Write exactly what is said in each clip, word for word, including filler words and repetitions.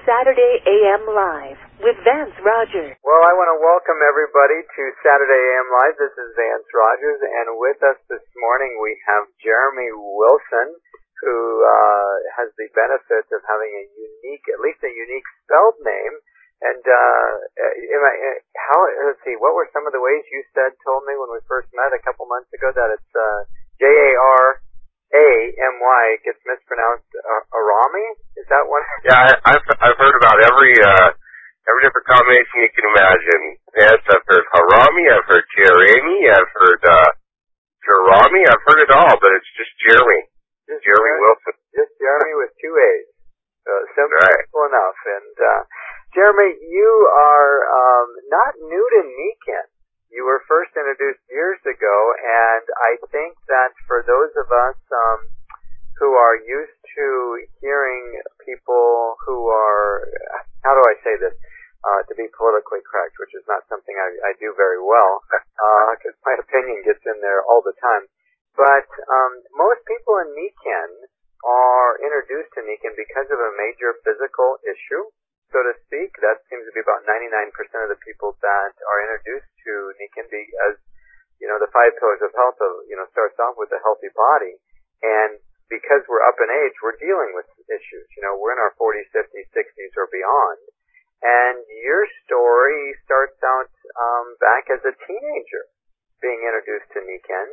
Saturday A M Live with Vance Rogers. Well, I want to welcome everybody to Saturday A M Live. This is Vance Rogers, and with us this morning we have Jeremy Wilson, who uh, has the benefit of having a unique, at least a unique spelled name. And uh, am I, how? Let's see. What were some of the ways you said told me when we first met a couple months ago that it's uh, J A R A M Y gets mispronounced uh, Arami? Is that one? Yeah, I, I've I've heard about every uh, every different combination you can imagine. Yes, I've heard Harami, I've heard Jeremy, I've heard uh, Jerami, I've heard it all, but it's just Jeremy, Just Jeremy Jer- Wilson. Just Jeremy with two A's. So simple, Right. simple enough. And uh, Jeremy, you are um, not new to Niken. You were first introduced years ago, and I think that for those of us um, who are used to hearing people who are, how do I say this, uh, to be politically correct, which is not something I, I do very well, because uh, my opinion gets in there all the time. But um, most people in Niken are introduced to Niken because of a major physical issue, so to speak. That seems to be about ninety-nine percent of the people that are introduced to Niken, as you know, the five pillars of health, of, you know, starts off with a healthy body. And because we're up in age, we're dealing with issues. You know, we're in our forties, fifties, sixties, or beyond. And your story starts out um, back as a teenager being introduced to Niken.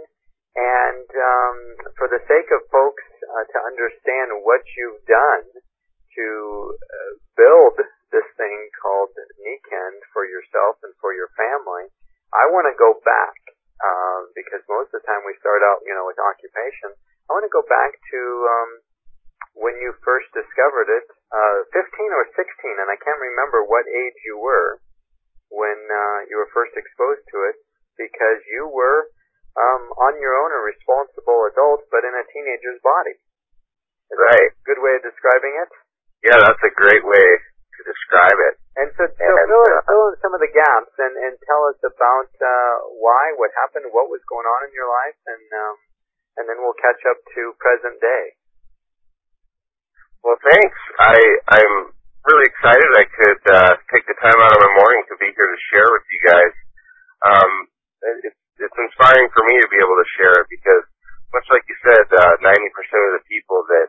And um, for the sake of folks uh, to understand what you've done to uh, build this thing called Niken for yourself and for your family, I want to go back, uh, because most of the time we start out, you know, with occupation. I want to go back to um, when you first discovered it, uh, fifteen or sixteen, and I can't remember what age you were when uh, you were first exposed to it, because you were um, on your own a responsible adult, but in a teenager's body. Is Right. that a good way of describing it? Yeah, that's a great way to describe it. And so, so And, fill, in, uh, fill in some of the gaps and, and tell us about uh, why, what happened, what was going on in your life, and um, and then we'll catch up to present day. Well, thanks. I I'm really excited I could uh, take the time out of my morning to be here to share with you guys. Um, it, it's inspiring for me to be able to share it because, much like you said, uh, ninety percent of the people that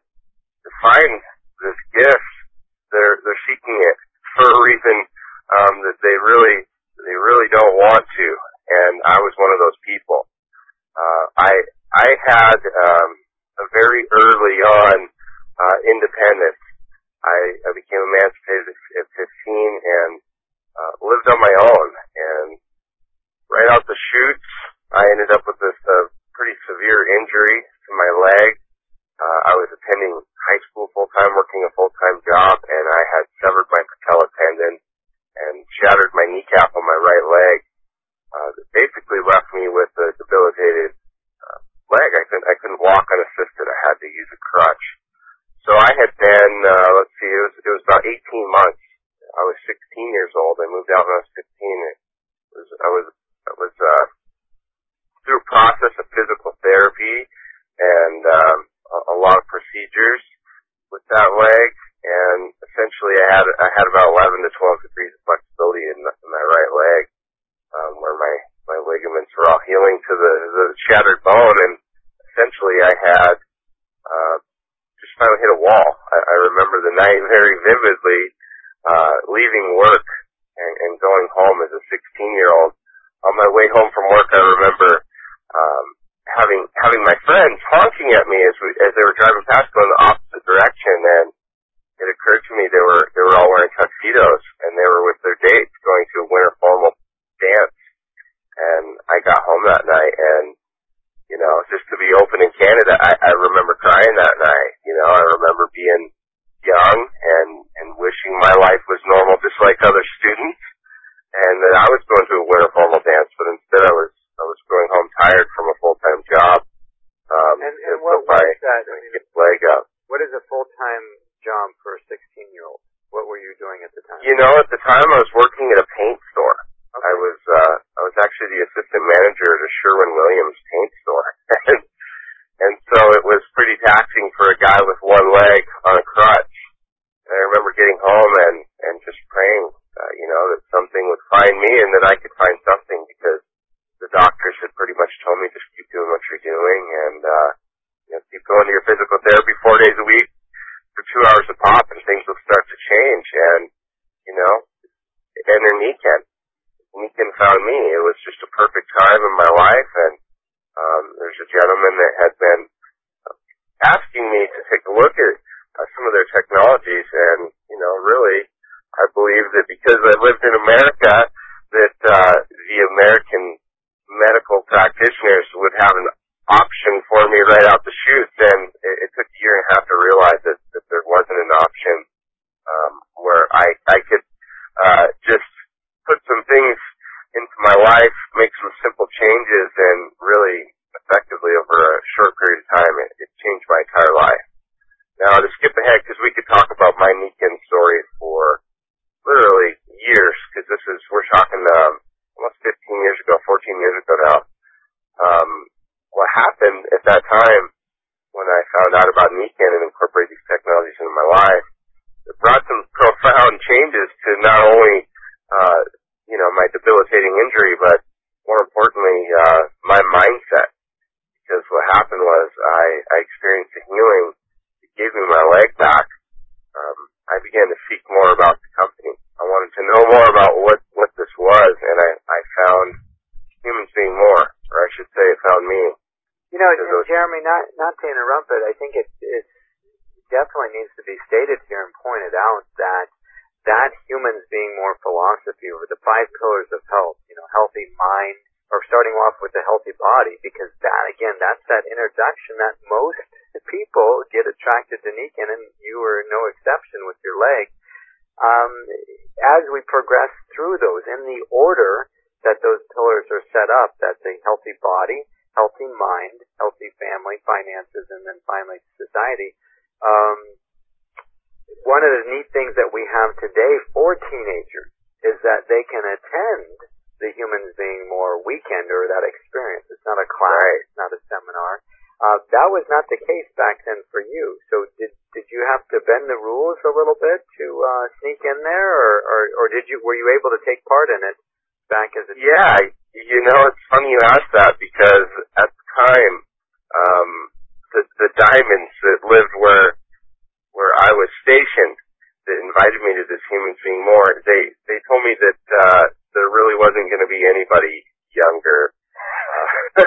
find this gift, they're they're seeking it for a reason um, that they really they really don't want to, and I was one of those people. Uh, I I had um, a very early on uh, independence. I, I became emancipated at fifteen and uh, lived on my own. And right out the chutes, I ended up with this uh, pretty severe injury to my leg. Uh, I was attending high school full-time, working a full-time job, and I had severed my patella tendon and shattered my kneecap on my right leg. Uh, that basically left me with a debilitated uh, leg. I couldn't, I couldn't walk unassisted. I had to use a crutch. So I had been, uh, let's see, it was, it was about eighteen months. I was sixteen years old. I moved out when I was fifteen. It was, I was, I was, uh, through a process of physical therapy and, um, a, a lot of procedures with that leg. And essentially I had, I had about eleven to twelve degrees of flexibility in, in my right leg, um, where my, my ligaments were all healing to the, the shattered bone. And essentially I had, uh, just finally hit a wall. I, I remember the night very vividly, uh, leaving work and, and going home as a sixteen-year-old. On my way home from work, I remember um, having having my friends honking at me as we as they were driving past, going the opposite direction, and it occurred to me they were they were all wearing tuxedos and they were with their dates going to a winter formal dance. And I got home that night, and you know, just to be open in Canada, I, I remember crying that night. You know, I remember being young and, and wishing my life was normal just like other students, and that I was going to a winter formal dance, but instead I was, I was going home tired from a full-time job. Um, And, and what my, was that? I mean, leg up. what is a full-time job for a sixteen-year-old? What were you doing at the time? You know, at the time I was working find me and that I could find something, because the doctors had pretty much told me just keep doing what you're doing and, uh, you know, keep going to your physical therapy four days a week for two hours a pop and things will start to change. And, you know, and then Nikken. Nikken found me. It was just a perfect time in my life, and, um, there's a gentleman that had been asking me to take a look at uh, some of their technologies, and, you know, really, I believe that because I lived in America, that, uh, the American medical practitioners would have an option for me right out the chute, and it, it took a year and a half to realize that, that there wasn't an option, um, where I, I could, uh, just put some things into my life, make some simple changes, and really effectively over a short period of time, it, it changed my entire life. Now, to skip ahead, because we could talk about my Nikken story for literally years, because this is, we're talking, um, almost fifteen years ago, fourteen years ago now. Um, what happened at that time when I found out about Nikken and incorporated these technologies into my life, it brought some profound changes to not only, uh, you know, my debilitating injury, but more importantly, uh, my mindset. Because what happened was I, I experienced a healing that gave me my leg back. Um, I began to seek more about the company. I wanted to know more about what, what this was, and I, I found humans being more, or I should say, it found me. You know, and Jeremy, not not to interrupt, but I think it, it definitely needs to be stated here and pointed out that that humans being more philosophy over the five pillars of health, you know, healthy mind, or starting off with a healthy body, because that, again, that's that introduction that most people get attracted to Nikken, and you were no exception with your leg. Um, as we progress through those, in the order that those pillars are set up, that's a healthy body, healthy mind, healthy family, finances, and then finally society. Um, one of the neat things that we have today for teenagers is that they can attend the Humans Being More weekend, or that experience. It's not a class, it's not a seminar. Uh, that was not the case back then for you. So did did you have to bend the rules a little bit to uh, sneak in there, or, or or did you were you able to take part in it back as a yeah? You know, it's funny you asked that, because at the time, um, the the Diamonds that lived where where I was stationed, that invited me to this Humans Being More, they they told me that uh, there really wasn't going to be anybody younger. Uh,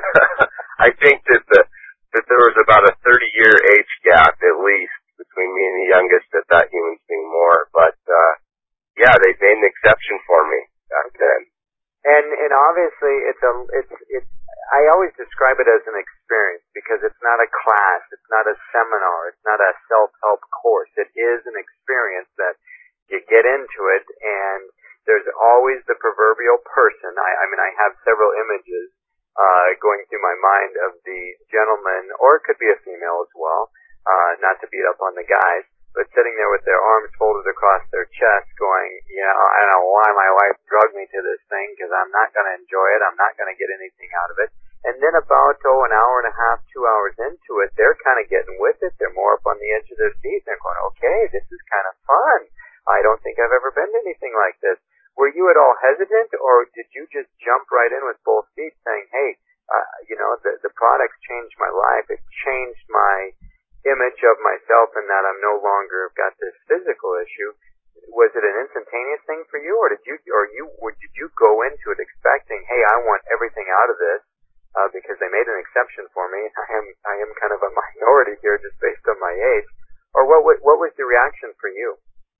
I think that the that there was about a thirty year age gap at least between me and the youngest at that Humans Being More. But uh, yeah, they made an exception for me back then. And and obviously it's a it's it's I always describe it as an experience, because it's not a class, it's not a seminar, it's not a self-help course. It is an experience that you get into it, and there's always the proverbial person. I, I mean, I have several images uh going through my mind of the gentleman, or it could be a female as well, uh not to beat up on the guys, but sitting there with their arms folded across their chest going, you know, I don't know why my wife drugged me to this thing, because I'm not going to enjoy it, I'm not going to get anything out of it. And then about, oh, an hour and a half, two hours into it, they're kind of getting with it, they're more up on the edge of their seat, they're going, okay, this is kind of fun. I don't think I've ever been to anything like this. Were you at all hesitant, or did you just jump right in with both feet saying, hey, uh, you know, the, the products changed my life, it changed my image of myself, and that I'm no longer got this physical issue? Was it an instantaneous thing for you, or did you, or you, or did you go into it expecting, hey, I want everything out of this, uh, because they made an exception for me? I am, I am kind of a minority here just based on my age. Or what, what, what was the reaction for you?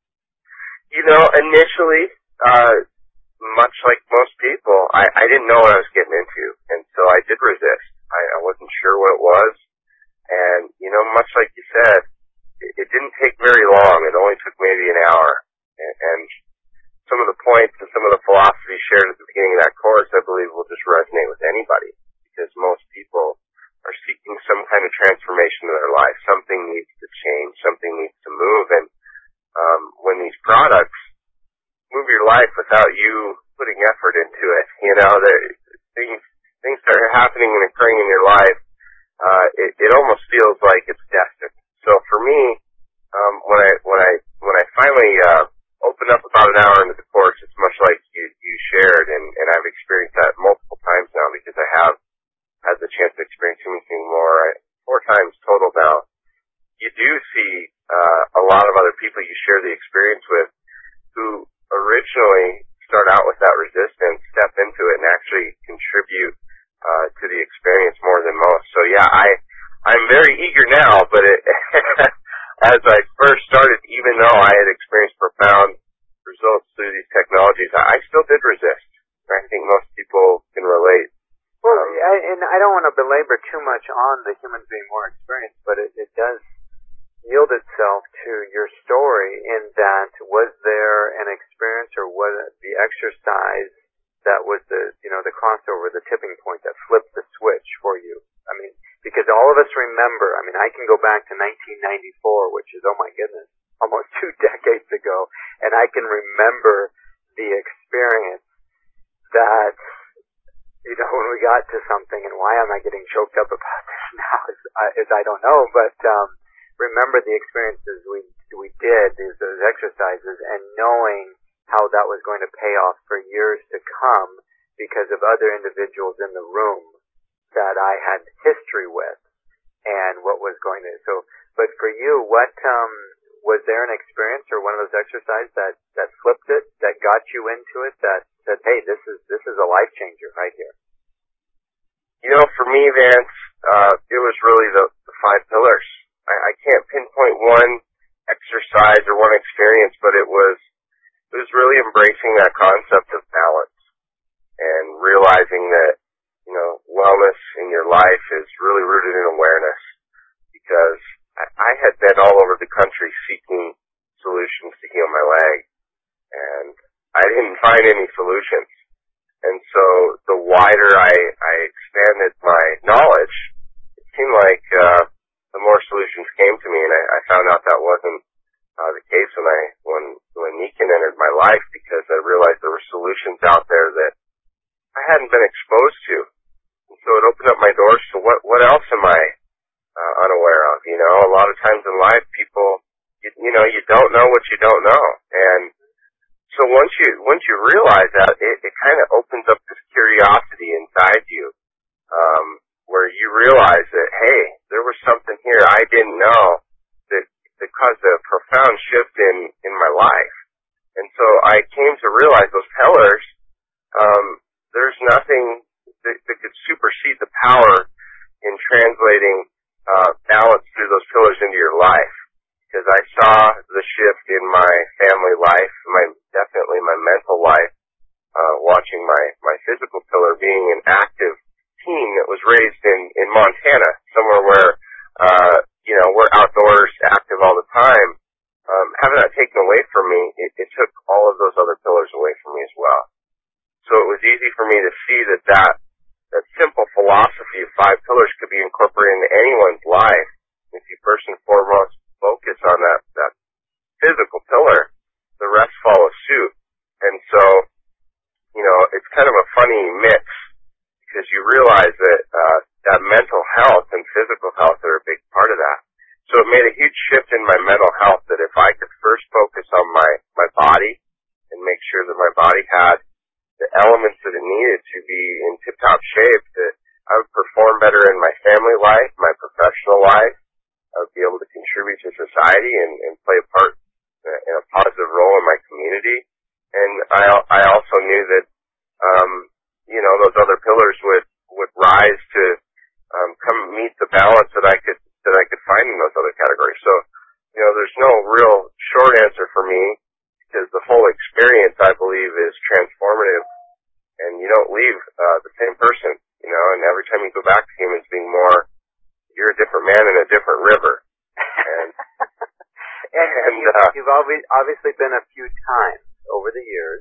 You know, initially, uh, much like most people, I, I didn't know what I was getting into, and so I did resist. I, I wasn't sure what it was. And, you know, much like you said, it, it didn't take very long. It only took maybe an hour. And, and some of the points and some of the philosophy shared at the beginning of that course, I believe, will just resonate with anybody, because most people are seeking some kind of transformation in their life. Something needs to change. Something needs to move. And um, when these products move your life without you putting effort into it, you know, things things start happening and occurring in your life. Uh, it, it almost feels like it's destined. So for me, um, when I when I when I finally uh, opened up about an hour into the course, it's much like you you I first started, even though I had experienced profound results through these technologies, I still did resist. I think most people can relate. Well, I, and I don't want to belabor too much on the humans being more experienced, but it, it does yield itself to your story in that was there an experience or was it the exercise that was the, you know, the crossover, the tipping point that flipped the switch for you? I mean, because all of us remember, I mean, I can go back to nineteen ninety-four, which is, oh my goodness, almost two decades ago, and I can remember the experience that, you know, when we got to something, and why am I getting choked up about this now is, uh, is I don't know, but um, remember the experiences we we did, these, those exercises, and knowing how that was going to pay off for years to come because of other individuals in the room that I had history with, and what was going to, so, but for you, what, um, was there an experience or one of those exercises that, that flipped it, that got you into it, that said, hey, this is, this is a life changer right here? You know, for me, Vance, uh, it was really the, the five pillars. I, I can't pinpoint one exercise or one experience, but it was, it was really embracing that concept of balance and realizing that, you know, wellness in your life is really rooted in awareness, because I, I had been all over the country seeking solutions to heal my leg, and I didn't find any solutions. And so the wider I, I expanded my knowledge, it seemed like uh, the more solutions came to me, and I, I found out that wasn't uh, the case when I when when Nikken entered my life, because I realized there were solutions out there that I hadn't been exposed to. And so it opened up my doors to what what else am I uh, unaware of? You know, a lot of times in life, people, you, you know, you don't know what you don't know, and so once you once you realize that, it, it kind of opens up this curiosity inside you, um, where you realize that, hey, there was something here I didn't know that that caused a profound shift in in my life. And so I came to realize those pillars. Um, there's nothing that, that could supersede the power in translating uh, balance through those pillars into your life. Because I saw the shift in my family life, my definitely my mental life, uh, watching my, my physical pillar being an active teen that was raised in, in Montana, somewhere where, uh, you know, we're outdoors, active all the time. Um, having that taken away from me, it, it took all of those other pillars away from me as well. So it was easy for me to see that that, that simple philosophy of five pillars could be incorporated into anyone's life. If you first and foremost focus on that, that physical pillar, the rest follow suit. And so, you know, it's kind of a funny mix, because you realize that, uh, that mental health and physical health are a big part of that. So it made a huge shift in my mental health, that if I could first focus on my, my body and make sure that my body had the elements that it needed to be in tip-top shape, that I would perform better in my family life, my professional life. I would be able to contribute to society and, and play a part in a positive role in my community. And I, I also knew that, um, you know, those other pillars would, would rise to, um, come meet the balance that I could, that I could find in those other categories. So, you know, there's no real short answer for me, because the whole experience, I believe, is transformative, and you don't leave, uh, the same person, you know, and every time you go back to humans being more, you're a different man in a different river. And, and, and you've, uh, you've obviously been a few times over the years,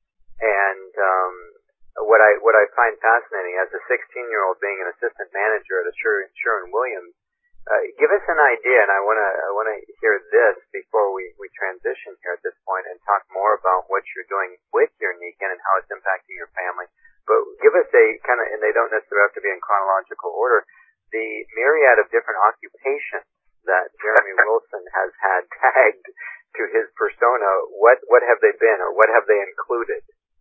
and um, what I what I find fascinating, as a sixteen-year-old being an assistant manager at a Sherwin-Williams, uh, give us an idea, and I want to I want to hear this before we, we transition here at this point and talk more about what you're doing with your Nikken and how it's impacting your family. But give us a kind of, and they don't necessarily have to be in chronological order, the myriad of different occupations that Jeremy Wilson has had tagged to his persona. What what have they been, or what have they included?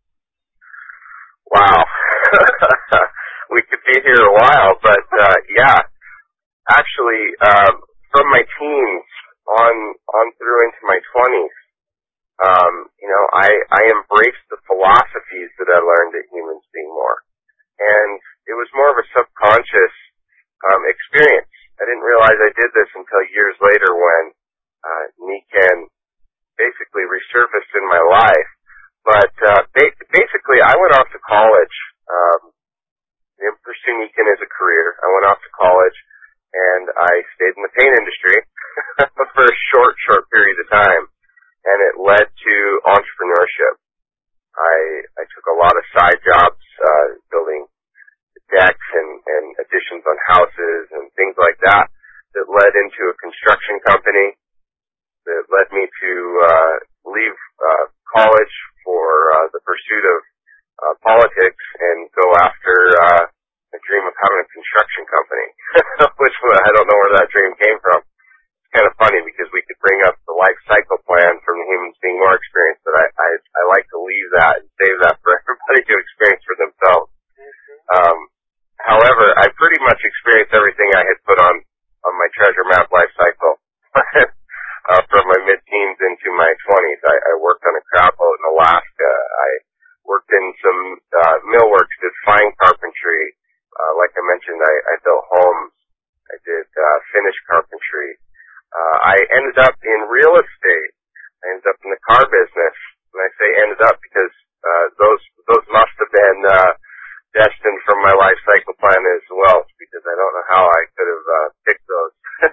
Wow. We could be here a while, but uh, yeah, actually, um, from my teens on on through into my twenties, um, you know, I, I embraced the philosophies that I learned at Humans Being More, and it was more of a subconscious Um, experience. I didn't realize I did this until years later, when uh, Nikken basically resurfaced in my life. But uh, ba- basically, I went off to college um, and pursued Nikken as a career. I went off to college, and I stayed in the paint industry for a short, short period of time, and it led to entrepreneurship. I I took a lot of side jobs, uh, building decks and, and additions on houses and things like that, that led into a construction company, that led me to uh, leave uh, college for uh, the pursuit of uh, politics and go after uh, a dream of having a construction company, which I don't know where that dream came from. It's kind of funny because we could bring up the life cycle plan from the humans being more experienced, but I, I, I like to leave that and save that for everybody to experience for themselves. Um, however, I pretty much experienced everything I had put on, on my treasure map life cycle. uh, from my mid-teens into my twenties. I, I worked on a crab boat in Alaska. I worked in some uh, millworks, did fine carpentry. Uh, like I mentioned, I, I built homes. I did uh, finish carpentry. Uh, I ended up in real estate. I ended up in the car business. And I say ended up because uh, those those must have been uh, destined from my life cycle plan as well, because I don't know how I could have uh, picked those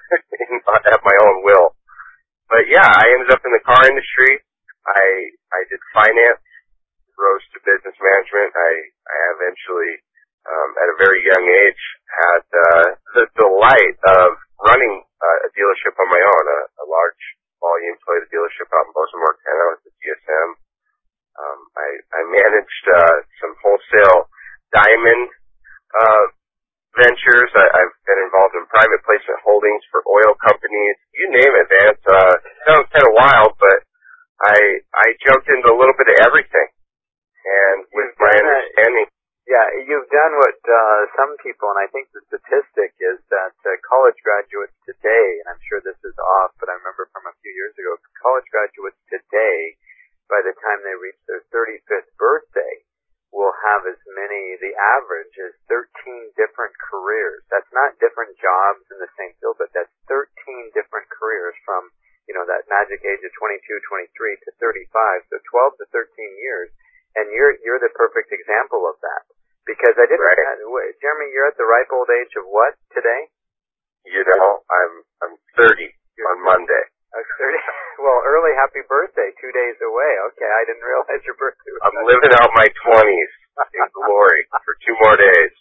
at my own will. But yeah, I ended up in the car industry. I I did finance, rose to business management. I I eventually, um, at a very young age, had uh, the delight of running uh, a dealership on my own, a, a large volume Toyota dealership out in Bozeman, Montana with the G S M. Um, I I managed uh, some wholesale diamond uh, ventures. I, I've been involved in private placement holdings for oil companies. You name it, man. It's, uh, it sounds kind of wild, but I I jumped into a little bit of everything. And with you've my done understanding, a, yeah, you've done what uh, some people, and I think the statistic is that uh, college graduates today, and I'm sure this is off, but I remember from a few years ago, college graduates today, by the time they reach their thirty-fifth birthday, will have as many, the average is thirteen different careers. That's not different jobs in the same field, but that's thirteen different careers from, you know, that magic age of twenty-two, twenty-three to thirty-five, so twelve to thirteen years. And you're, you're the perfect example of that. Because I didn't, right. uh, Jeremy, you're at the ripe old age of what today? You know, I'm, I'm thirty you're on Monday. Oh, thirty. Well, early happy birthday, two days away. Okay, I didn't realize your birthday was I'm living out my twenties in glory for two more days.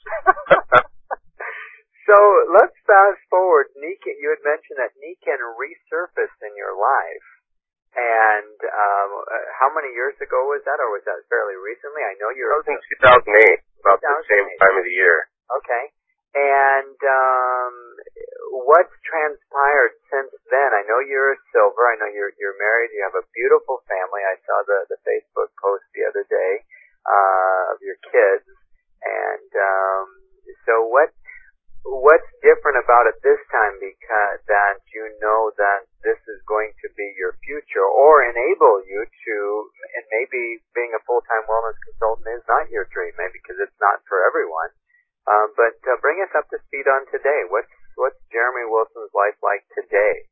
So let's fast forward. Nikken, you had mentioned that Nikken resurfaced in your life. And um, uh, how many years ago was that, or was that fairly recently? I know you're... That was in two thousand eight, about the same time of the year. Okay. And um, what's transpired since then? I know you're a silver. I know you're you're married. You have a beautiful family. I saw the, the Facebook post the other day uh, of your kids. And um, so what what's different about it this time, because that you know that this is going to be your future, or enable you to, and maybe being a full-time wellness consultant is not your dream, maybe because it's not for everyone. Um, but uh, bring us up to speed on today. What's what's Jeremy Wilson's life like today?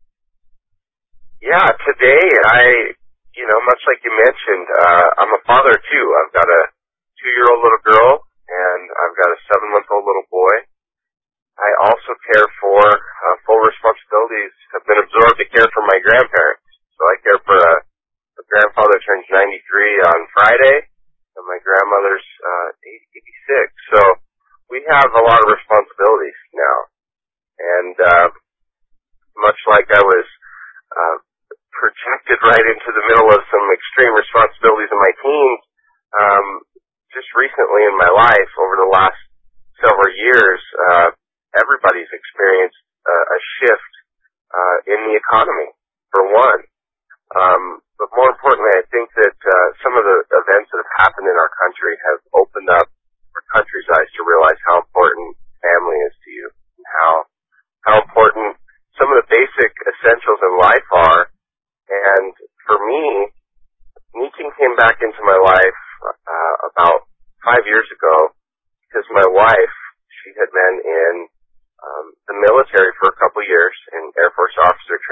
Yeah, today I, you know, much like you mentioned, uh, I'm a father too. I've got a two-year-old little girl, and I've got a seven-month-old little boy. I also care for, uh, full responsibilities have been absorbed to care for my grandparents. So I care for a, a grandfather turns ninety-three on Friday, and my grandmother's, uh, eighty-six. So we have a lot of responsibilities now. And, uh, much like I was, uh, projected right into the middle of some extreme responsibilities in my teens, um, just recently in my life, over the last several years, uh, everybody's experienced uh, a shift uh, in the economy, for one. Um, but more importantly, I think that uh, some of the events that have happened in our country have opened up our country's eyes to realize how important family is to you, and how how important some of the basic essentials in life are. And for me, Nikken came back into my life uh, about five years ago because my wife, she had been in Um, the military for a couple years in Air Force officer training.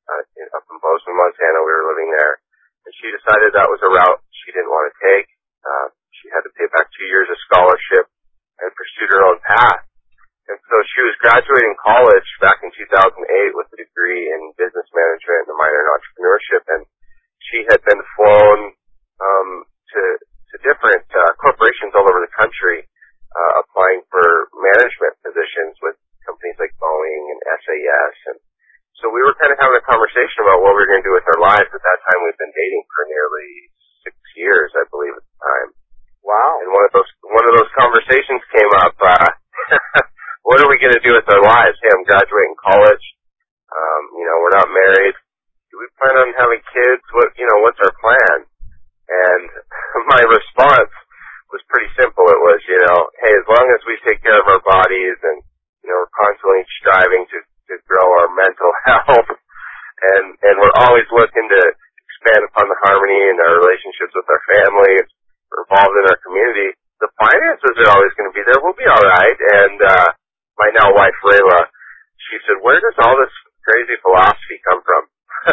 uh, in, up in Bozeman, Montana. We were living there. And she decided that was a route she didn't want to take. Uh, she had to pay back two years of scholarship and pursued her own path. And so she was graduating college back in two thousand eight with a degree in business management and a minor in entrepreneurship. And she had been flown um, to, to different uh, corporations all over the country, uh, applying for management positions with companies like Boeing and S A S. And so we were kind of having a conversation about what we were going to do with our lives. At that time, we'd been dating for nearly six years, I believe, at the time. Wow. And one of those one of those conversations came up. Uh, what are we going to do with our lives? Hey, I'm graduating college. Um, you know, we're not married. Do we plan on having kids? What, you know, what's our plan? And my response was pretty simple. It was, you know, hey, as long as we take care of our bodies and, you know, we're constantly striving to, to grow our mental health and, and we're always looking to expand upon the harmony in our relationships with our families, we're involved in our community, the finances are always going to be there. We'll be all right. And, uh, my now wife, Layla, she said, where does all this crazy philosophy come from?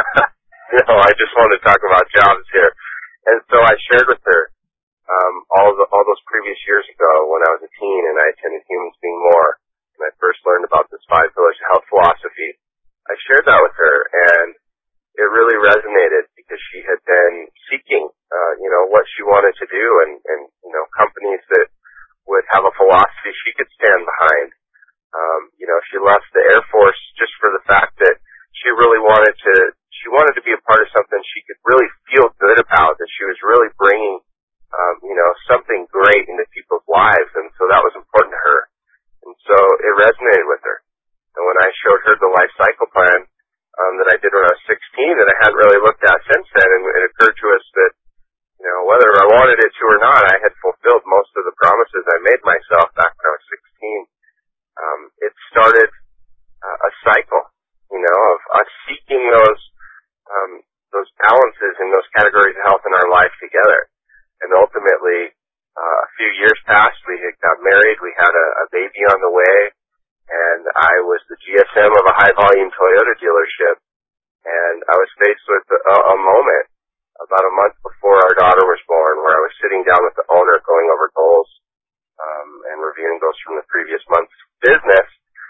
You know, I just want to talk about jobs here. And so I shared with her, um, all the, all those previous years ago when I was a teen and I attended Humans Being More and I first learned about this five pillars of health philosophy. I shared that with her and it really resonated because she had been seeking, uh, you know, what she wanted to do and, and, you know, companies that would have a philosophy she could stand behind. Um, you know, she left the Air Force just for the fact that she really wanted to, she wanted to be a part of something she could really feel good about, that she was really bringing, um, you know, something great into people's lives. And so that was important to her. And so it resonated with her. And when I showed her the life cycle plan, um, that I did when I was sixteen that I hadn't really looked at since then, and it occurred to us that, you know, whether I wanted it to or not, I had fulfilled most of the promises I made myself back when I was sixteen. Um, it started uh, a cycle, you know, of us seeking those, um, those balances in those categories of health in our life together. And ultimately, uh, a few years passed, we had got married, we had a, a baby on the way, and I was the G S M of a high-volume Toyota dealership. And I was faced with a, a moment about a month before our daughter was born where I was sitting down with the owner going over goals, um, and reviewing goals from the previous month's business.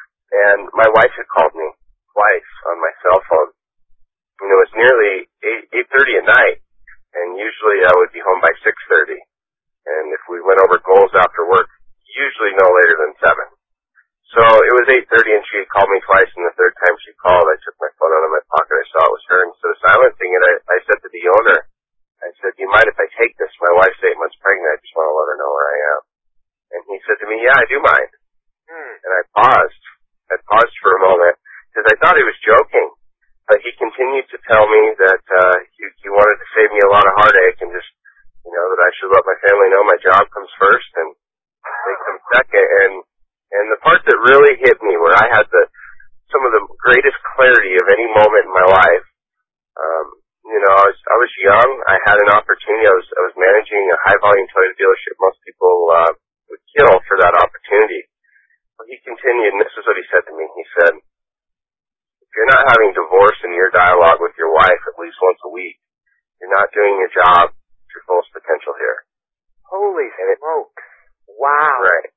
And my wife had called me twice on my cell phone. And it was nearly eight thirty at night. And usually I would be home by six thirty. And if we went over goals after work, usually no later than seven. So it was eight thirty and she had called me twice, and the third time she called, I took my phone out of my pocket. I saw it was her. Instead of silencing it, I, I said to the owner, I said, do you mind if I take this? My wife's eight months pregnant. I just want to let her know where I am. And he said to me, yeah, I do mind. Hmm. And I paused. I paused for a moment because I thought he was joking. But he continued to tell me that uh, he, he wanted to save me a lot of heartache and just, you know, that I should let my family know my job comes first and they come second. And and the part that really hit me, where I had the some of the greatest clarity of any moment in my life, um, you know, I was I was young. I had an opportunity. I was I was managing a high volume Toyota dealership. Most people uh, would kill for that opportunity. But he continued, and this is what he said to me. He said, if you're not having divorce in your dialogue with your wife at least once a week, you're not doing your job to your fullest potential here. Holy smokes. Wow. Right.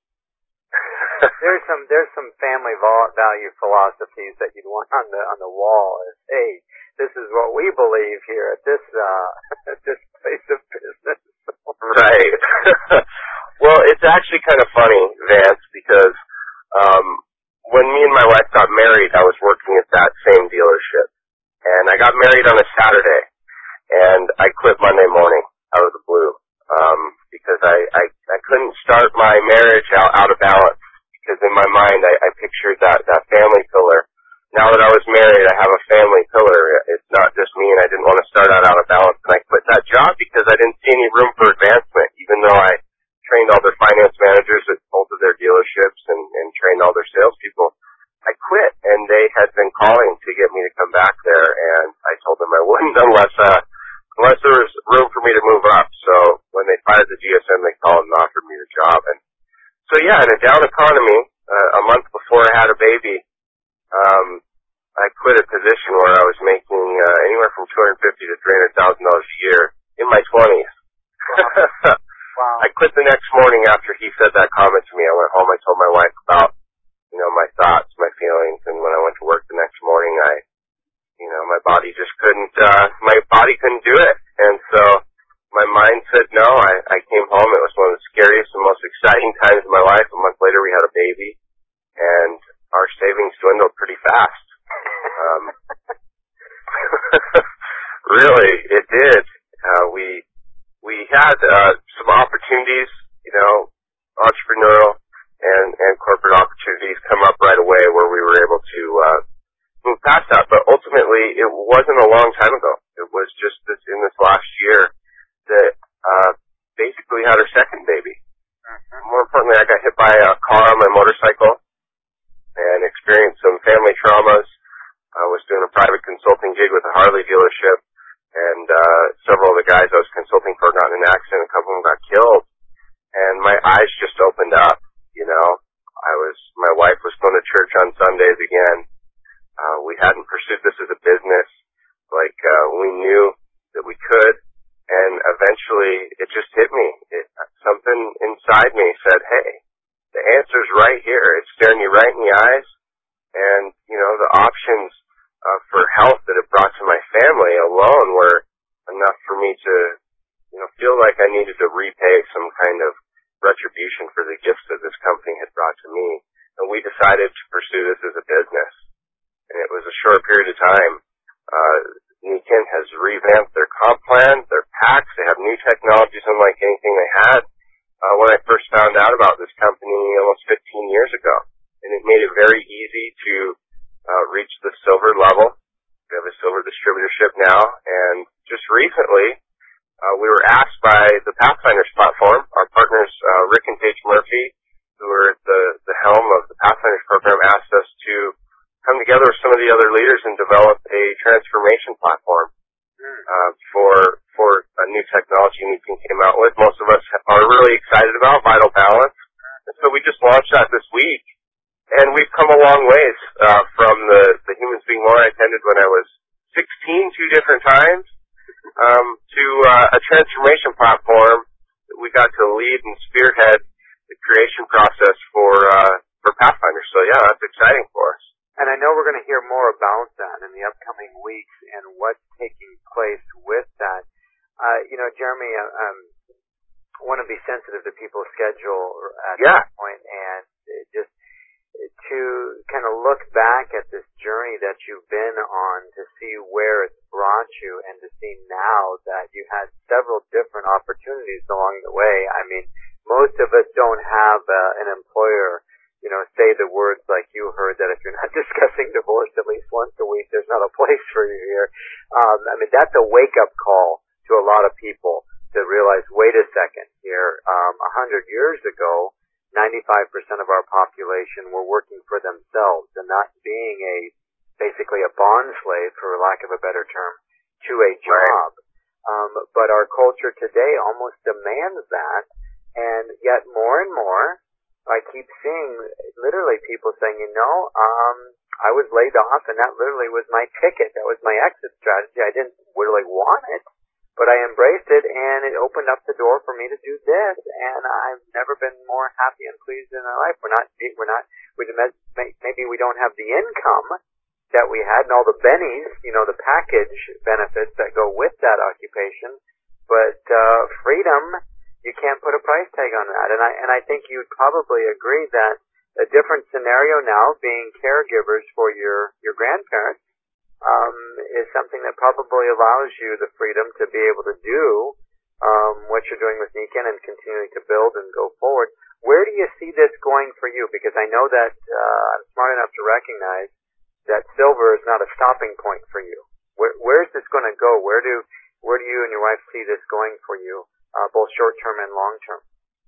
there's some there's some family value philosophies that you'd want on the on the wall as, hey, this is what we believe here at this uh at this place of business. Right. Well, it's actually kind of funny, Vance, because um when me and my wife got married, I was working at that same dealership. And I got married on a Saturday, and I quit Monday morning out of the blue, um, because I, I, I couldn't start my marriage out, out of balance, because in my mind I, I pictured that, that family pillar. Now that I was married, I have a family pillar. It's not just me, and I didn't want to start out out of balance. And I quit that job because I didn't see any room for advancement, even though I trained all their finance managers at both of their dealerships and, and trained all their salespeople. I quit, and they had been calling to get me to come back there, and I told them I wouldn't unless uh, unless there was room for me to move up. So when they fired the G S M, they called and offered me the job. And so yeah, in a down economy, uh, a month before I had a baby, um, I quit a position where I was making morning after he said that comment to me, I went home, I told my wife about, you know, my thoughts, my feelings, and when I went to work the next morning, I, you know, my body just couldn't, uh, my body couldn't do it. And so my mind said no. I, I came home. It was one of the scariest and most exciting times of my life. A month later, we had a baby, and our savings dwindled pretty fast. Um, really, it did. Uh, we, we had, uh, some opportunities, you know, entrepreneurial and, and corporate opportunities come up right away where we were able to, uh, move past that. But ultimately, it wasn't a long time ago. It was just this, in this last year that, uh, basically had our second baby. Mm-hmm. More importantly, I got hit by a car on my motorcycle and experienced some family traumas. I was doing a private consulting gig with a Harley dealership, and, uh, several of the guys I was consulting for got in an accident. A couple of them got killed. And my eyes just opened up, you know. I was, my wife was going to church on Sundays again. Uh, we hadn't pursued this as a business. Like, uh, we knew that we could. And eventually it just hit me. It, something inside me said, hey, the answer's right here. It's staring you right in the eyes. And, you know, the options uh, for health that it brought to my family alone were enough for me to, you know, feel like I needed to repay some kind of retribution for the gifts that this company had brought to me. And we decided to pursue this as a business. And it was a short period of time. Uh, Niken has revamped their comp plan, their packs. They have new technologies unlike anything they had uh, when I first found out about this company almost fifteen years ago. And it made it very easy to uh, reach the silver level. We have a silver distributorship now. And just recently, uh, we were asked by the Pathfinders platform, our partners uh, Rick and Paige Murphy, who are at the, the helm of the Pathfinders program, asked us to come together with some of the other leaders and develop a transformation platform uh, for for a new technology Niken came out with. Most of us are really excited about Vital Balance, and so we just launched that this week. And we've come a long ways uh, from the the Humans Being More I attended when I was sixteen, two different times, um, to uh, a transformation platform that we got to lead and spearhead the creation process for uh, for Pathfinder. So yeah, that's exciting for us. And I know we're going to hear more about that in the upcoming weeks and what's taking place with that. Uh, you know, Jeremy, I um, want to be sensitive to people's schedule at yeah. this point, and just to kind of look back at this journey that you've been on to see where it's brought you and to see now that you had several different opportunities along the way. I mean, most of us don't have uh, an employer, you know, say the words like you heard, that if you're not discussing divorce at least once a week, there's not a place for you here. Um, I mean, that's a wake-up call to a lot of people to realize, wait a second here, um, a hundred years ago, ninety-five percent of our population were working for themselves and not being a, basically a bond slave, for lack of a better term, to a job. Um, but our culture today almost demands that, and yet more and more, I keep seeing literally people saying, you know, um, I was laid off and that literally was my ticket. That was my exit strategy. I didn't really want it, but I embraced it and it opened up the door for me to do this. And I've never been more happy and pleased in my life. We're not, we're not, we, maybe we don't have the income that we had and all the bennies, you know, the package benefits that go with that occupation, but, uh, freedom, you can't put a price tag on that. And I, and I think you'd probably agree that a different scenario now, being caregivers for your, your grandparents, um, is something that probably allows you the freedom to be able to do, um, what you're doing with Niken and continuing to build and go forward. Where do you see this going for you? Because I know that, uh, I'm smart enough to recognize that silver is not a stopping point for you. Where, where's this going to go? Where do, where do you and your wife see this going for you? Uh, both short-term and long-term?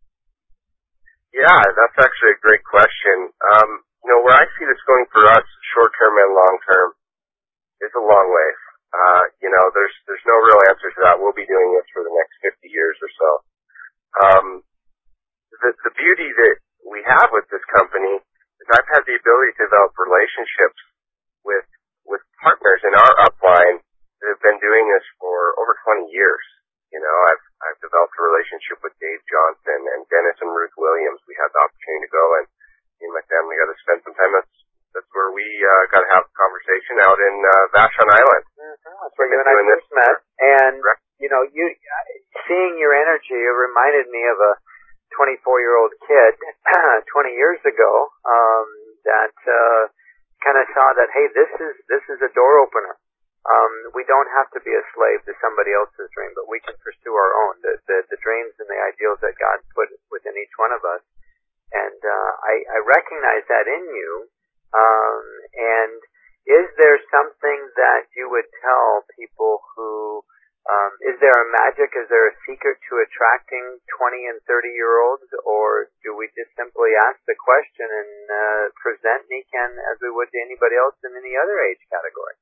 Yeah, that's actually a great question. Um, you know, where I see this going for us, short-term and long-term, is a long ways. Uh, you know, there's there's no real answer to that. We'll be doing this for the next fifty years or so. Um, the, the beauty that we have with this company is I've had the ability to develop relationships with with partners in our upline that have been doing this for over twenty years. You know, I've I've developed a relationship with Dave Johnson and Dennis and Ruth Williams. We had the opportunity to go, and me and my family got to spend some time. That's that's where we uh, got to have a conversation out in uh, Vashon Island. Mm-hmm. That's where you and I first met. And Correct. you know, you seeing your energy, it reminded me of a twenty-four-year-old kid twenty years ago um, that uh, kind of saw that, hey, this is this is a door opener. Um, we don't have to be a slave to somebody else's dream, but we can pursue our own, the, the, the dreams and the ideals that God put within each one of us. And uh, I, I recognize that in you. Um, and is there something that you would tell people who, um, is there a magic, is there a secret to attracting twenty and thirty-year-olds, or do we just simply ask the question and uh, present Niken as we would to anybody else in any other age category?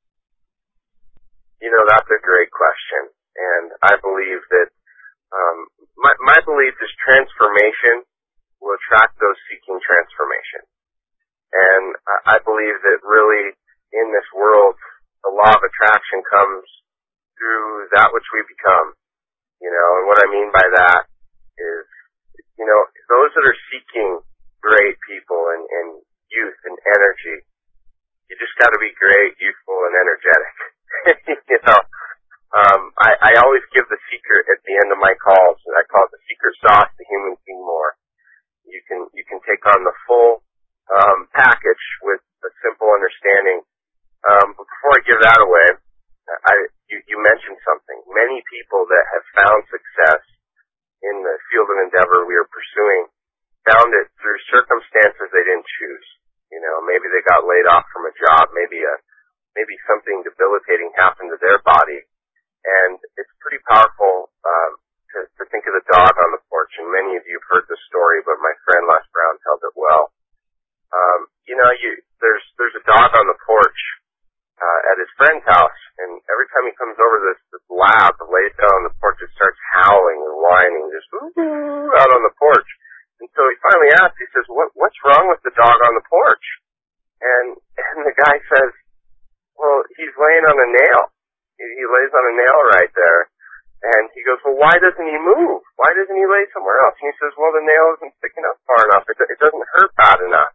You know, that's a great question, and I believe that um, my, my belief is transformation will attract those seeking transformation. And I believe that really in this world, the law of attraction comes through that which we become. You know, and what I mean by that is, you know, those that are seeking great people and, and youth and energy, you just got to be great, youthful, and energetic. You know, um, I, I always give the secret at the end of my calls, and I call it the secret sauce to humans being more. You can you can take on the full um, package with a simple understanding. Um, but before I give that away, I you, you mentioned something. Many people that have found success in the field of endeavor we are pursuing found it through circumstances they didn't choose. You know, maybe they got laid off from a job, maybe a maybe something debilitating happened to their body. And it's pretty powerful um, to, to think of the dog on the porch. And many of you have heard this story, but my friend Les Brown tells it well. Um, you know, you there's there's a dog on the porch uh, at his friend's house, and every time he comes over this, this lab lays down on the porch, it starts howling and whining, just ooh, out on the porch. And so he finally asks, he says, "What what's wrong with the dog on the porch?" And and the guy says, "Well, he's laying on a nail. He, he lays on a nail right there." And he goes, "Well, why doesn't he move? Why doesn't he lay somewhere else?" And he says, "Well, the nail isn't sticking up far enough. It, it doesn't hurt bad enough."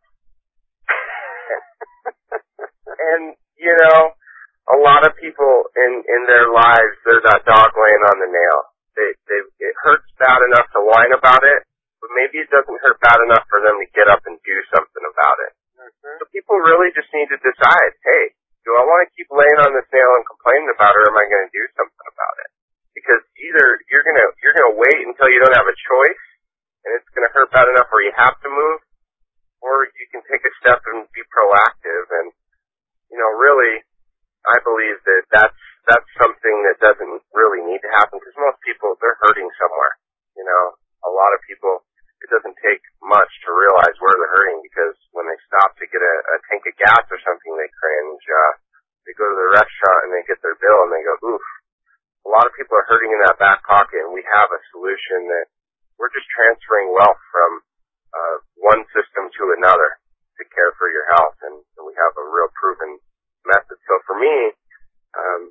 And, you know, a lot of people in, in their lives, they're that dog laying on the nail. They, they, it hurts bad enough to whine about it, but maybe it doesn't hurt bad enough for them to get up and do something about it. Mm-hmm. So people really just need to decide, hey, do I want to keep laying on this nail and complaining about it, or am I going to do something about it? Because either you're going to you're going to wait until you don't have a choice, and it's going to hurt bad enough where you have to move, or you can take a step and be proactive. And, you know, really, I believe that that's, that's something that doesn't really need to happen, because most people, they're hurting somewhere. You know, a lot of people, it doesn't take much to realize where they're hurting, because when they stop to get a, a tank of gas or something, they cringe. Uh, they go to the restaurant and they get their bill and they go, oof. A lot of people are hurting in that back pocket, and we have a solution that we're just transferring wealth from uh, one system to another to care for your health, and, and we have a real proven method. So for me, um,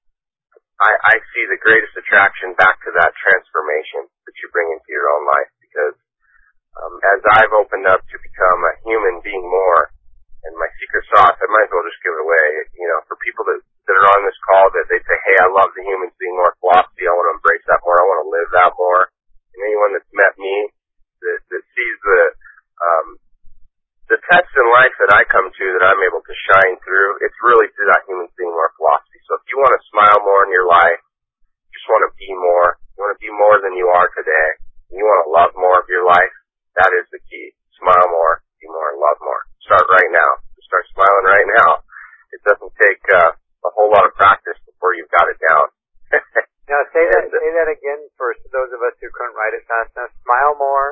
I, I see the greatest attraction back to that transformation that you bring into your own life, because um, as I've opened up to become a human being more, and my secret sauce, I might as well just give it away. You know, for people that, that are on this call, that they say, hey, I love the humans being more philosophy, I want to embrace that more, I want to live that more. And anyone that's met me that, that sees the um, the tests in life that I come to, that I'm able to shine through, it's really through that humans being more philosophy. So if you want to smile more in your life, you just want to be more, you want to be more than you are today, and you want to love more of your life, that is the key. Smile more, be more, and love more. Start right now. Start smiling right now. It doesn't take uh, a whole lot of practice before you've got it down. Now, say that, say that again for those of us who couldn't write it fast enough. Smile more.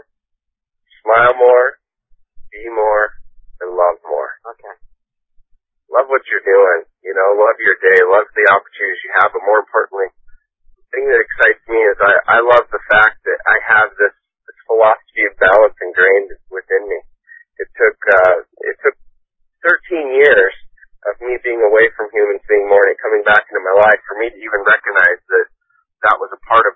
Smile more, be more, and love more. Okay. Love what you're doing. You know, love your day. Love the opportunities you have. But more importantly, the thing that excites me is I, I love the fact that I have this, this philosophy of balance ingrained within me. It took, uh, it took thirteen years of me being away from humans being more and it coming back into my life for me to even recognize that that was a part of who I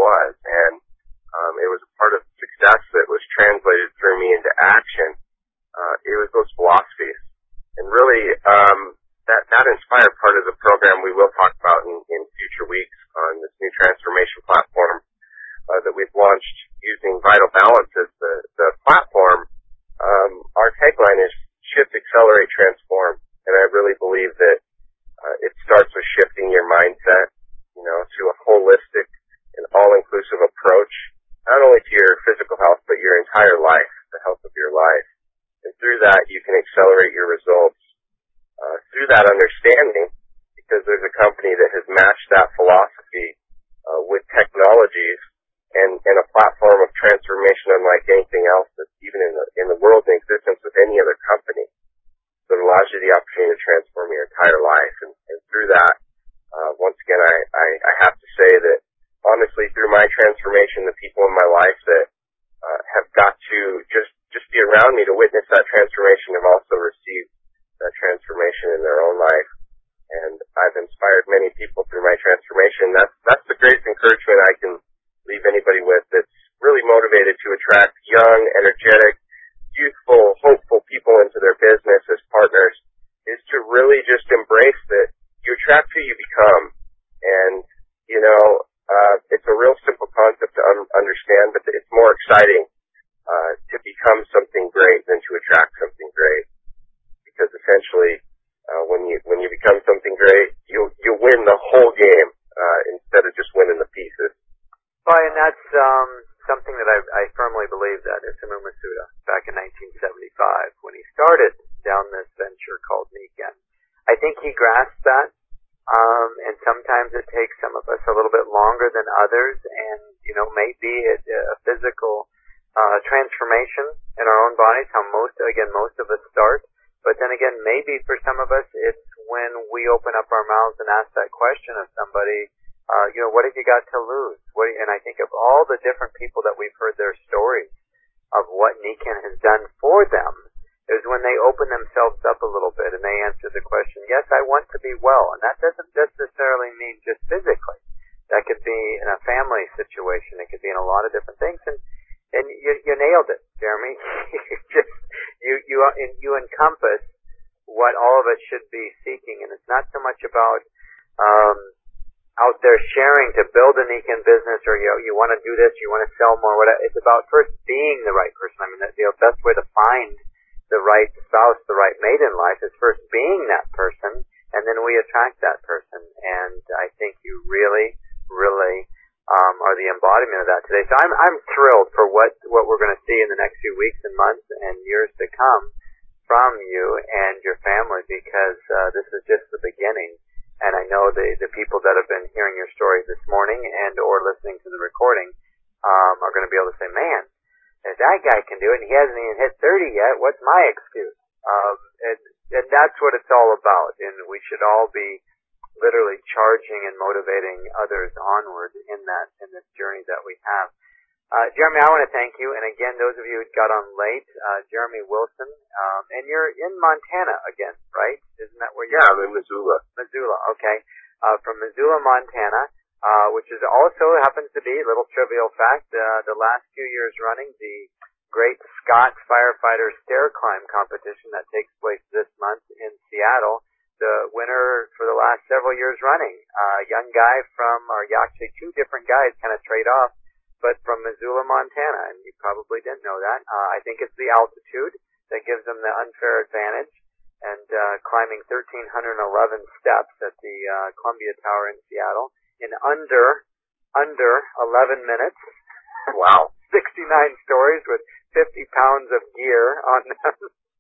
was. And um, it was a part of success that was translated through me into action. Uh, it was those philosophies. And really, um, that, that inspired part of the program we will talk about in, in future weeks on this new transformation platform uh, that we've launched using Vital Balance as the, the platform. Um, our tagline is shift, accelerate, transform. And I really believe that uh, it starts with shifting your mindset, you know, to a holistic and all-inclusive approach, not only to your physical health, but your entire life, the health of your life. And through that, you can accelerate your results. Uh, through that understanding, because there's a company that has matched that philosophy uh, with technologies and, and a platform of transformation unlike anything else that's even in the, in the world in existence with any other company. So it allows you the opportunity to transform your entire life. And, and through that, uh, once again, I, I, I have to say that honestly, through my transformation, the people in my life that uh, have got to just, just be around me to witness that transformation have also received that transformation in their own life. And I've inspired many people through my transformation. That's, that's the greatest encouragement I can leave anybody with that's really motivated to attract young, energetic, youthful, hopeful people into their business as partners, is to really just embrace that you attract who you become. And, you know, uh, it's a real simple concept to un- understand, but it's more exciting uh, to become something great than to attract something great. Because essentially, uh, when you when you become something great, you you win the whole game uh, instead of just winning the pieces. Well, and that's um, something that I, I firmly believe that Isamu Masuda back in nineteen seventy-five when he started down this venture called Nikken. I think he grasped that, um, and sometimes it takes some of us a little bit longer than others, and you know maybe it, a physical uh, transformation in our own bodies. How most again most of us start. But then again, maybe for some of us, it's when we open up our mouths and ask that question of somebody, uh, you know, what have you got to lose? What, and I think of all the different people that we've heard their stories of what Nikken has done for them, is when they open themselves up a little bit and they answer the question, yes, I want to be well. And that doesn't necessarily mean just physically. That could be in a family situation. It could be in a lot of different things. And And you, you nailed it, Jeremy. you just you you you encompass what all of us should be seeking, and it's not so much about um, out there sharing to build a Nikken business, or you know, you want to do this, you want to sell more. Whatever. It's about first being the right person. I mean, the, the best way to find the right spouse, the right mate in life, is first being that person, and then we attract that person. And I think you really, really. Um, are the embodiment of that today. So I'm I'm thrilled for what what we're going to see in the next few weeks and months and years to come from you and your family, because uh, this is just the beginning. And I know the the people that have been hearing your story this morning and or listening to the recording um, are going to be able to say, "Man, if that guy can do it, and he hasn't even hit thirty yet, what's my excuse?" Um, and and that's what it's all about. And we should all be literally charging and motivating others onward in that, in this journey that we have. Uh, Jeremy, I want to thank you. And again, those of you who got on late, uh, Jeremy Wilson, um, and you're in Montana again, right? Isn't that where you're? Yeah, I'm in Missoula. Missoula, okay. Uh, from Missoula, Montana, uh, which is also happens to be, little trivial fact, uh, the last few years running, the Great Scott Firefighter Stair Climb competition that takes place this month in Seattle. The winner for the last several years running, a uh, young guy from, or actually two different guys kind of trade off, but from Missoula, Montana, and you probably didn't know that. Uh, I think it's the altitude that gives them the unfair advantage, and uh, climbing one thousand three hundred eleven steps at the uh, Columbia Tower in Seattle in under, under eleven minutes. Wow. sixty-nine stories with fifty pounds of gear on them.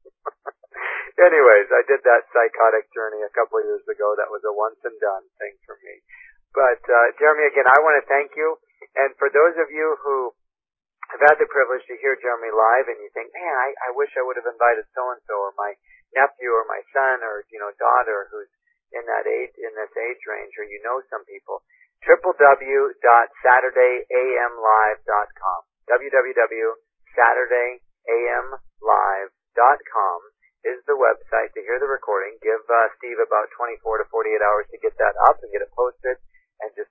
Anyways, I did that psychotic journey a couple of years ago. That was a once and done thing for me. But, uh, Jeremy, again, I want to thank you. And for those of you who have had the privilege to hear Jeremy live and you think, man, I, I wish I would have invited so-and-so or my nephew or my son or, you know, daughter who's in that age, in this age range, or you know some people, w w w dot saturday a m live dot com. w w w dot saturday a m live dot com is the website to hear the recording. Give uh, Steve about twenty-four to forty-eight hours to get that up and get it posted, and just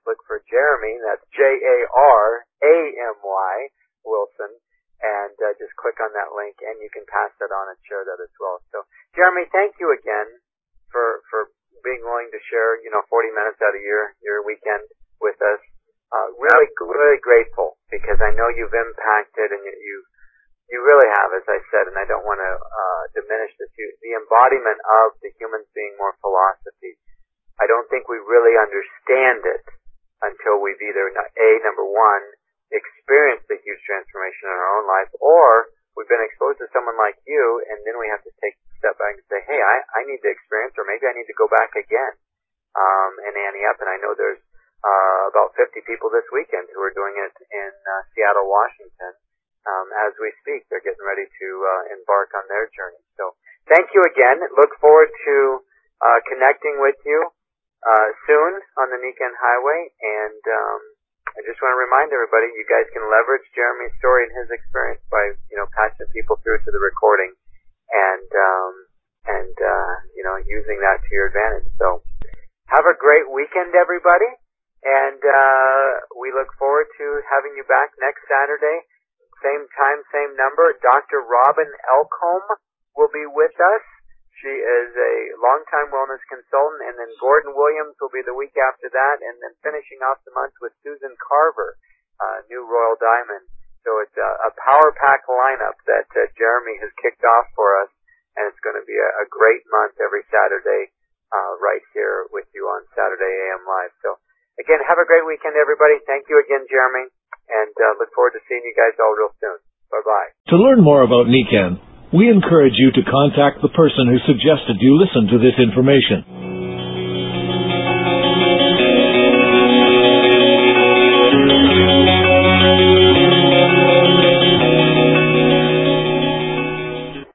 look for Jeremy, that's J A R A M Y, Wilson, and uh, just click on that link, and you can pass that on and share that as well. So, Jeremy, thank you again for for being willing to share, you know, forty minutes out of your, your weekend with us. Uh, really, really grateful, because I know you've impacted, and you, you, you really have, as I said, and I don't want to uh, diminish this, you, the embodiment of the humans being more philosophy. I don't think we really understand it until we've either, A, number one, experienced the huge transformation in our own life, or we've been exposed to someone like you, and then we have to take a step back and say, hey, I, I need to experience, or maybe I need to go back again um, and ante up. And I know there's uh, about fifty people this weekend who are doing it in uh, Seattle, Washington. Um, as we speak, they're getting ready to uh, embark on their journey. So thank you again. Look forward to uh, connecting with you uh, soon on the Nikken Highway. And um, I just want to remind everybody, you guys can leverage Jeremy's story and his experience by, you know, patching people through to the recording and, um, and, uh, you know, using that to your advantage. So have a great weekend, everybody. And, uh, we look forward to having you back next Saturday. Same time, same number. Doctor Robin Elkholm will be with us. She is a longtime wellness consultant, and then Gordon Williams will be the week after that, and then finishing off the month with Susan Carver, uh, new Royal Diamond. So it's a, a power pack lineup that uh, Jeremy has kicked off for us, and it's going to be a, a great month every Saturday uh, right here with you on Saturday A M Live. So again, have a great weekend, everybody. Thank you again, Jeremy, and uh, look forward to seeing you guys all real soon. Bye-bye. To learn more about Nikken, we encourage you to contact the person who suggested you listen to this information.